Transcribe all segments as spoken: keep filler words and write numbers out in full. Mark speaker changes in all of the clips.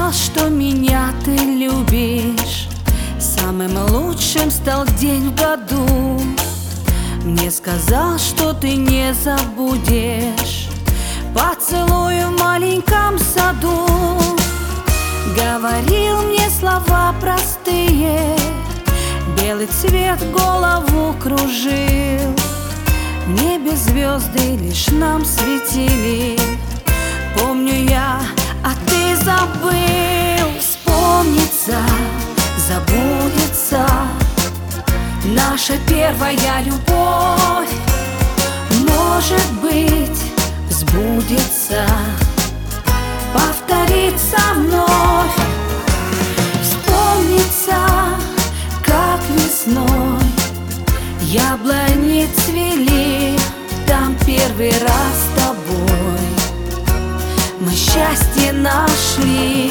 Speaker 1: сказал, что меня ты любишь. Самым лучшим стал день в году. Мне сказал, что ты не забудешь поцелуй в маленьком саду. Говорил мне слова простые, белый цвет голову кружил. В небе звезды лишь нам светили. Помню я, а ты забыл. Вспомнится, забудется наша первая любовь. Может быть, сбудется, повторится вновь. Вспомнится, как весной яблони цвели там первый раз с тобой. Мы счастье нашли.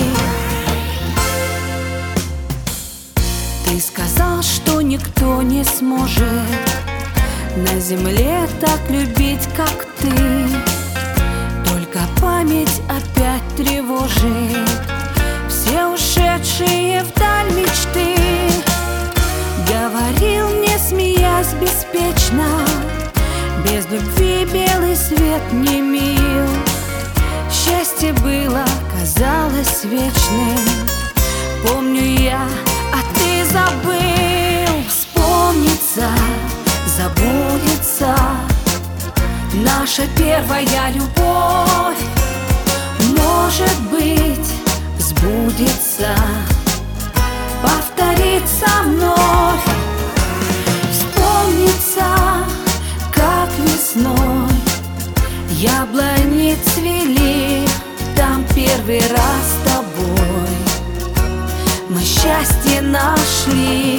Speaker 1: Ты сказал, что никто не сможет на земле так любить, как ты. Только память опять тревожит все ушедшие вдаль мечты. Говорил мне, смеясь беспечно, без любви белый свет не мил. Счастье было, казалось вечным. Помню я, а ты забыл. Вспомнится, забудется наша первая любовь. Может быть, сбудется, повторится вновь. Вспомнится, как весной яблони цвели там первый раз с тобой. Мы счастье нашли.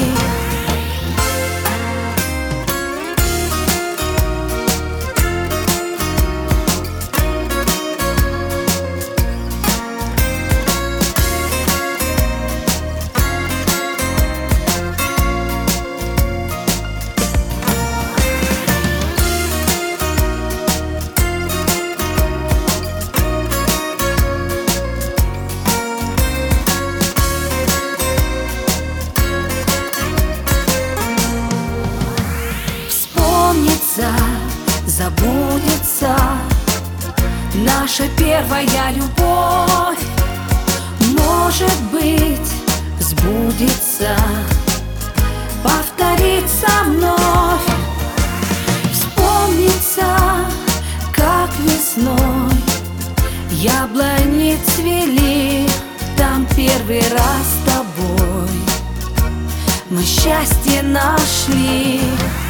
Speaker 1: Забудется наша первая любовь. Может быть, сбудется, повторится вновь. Вспомнится, как весной яблони цвели там первый раз с тобой. Мы счастье нашли.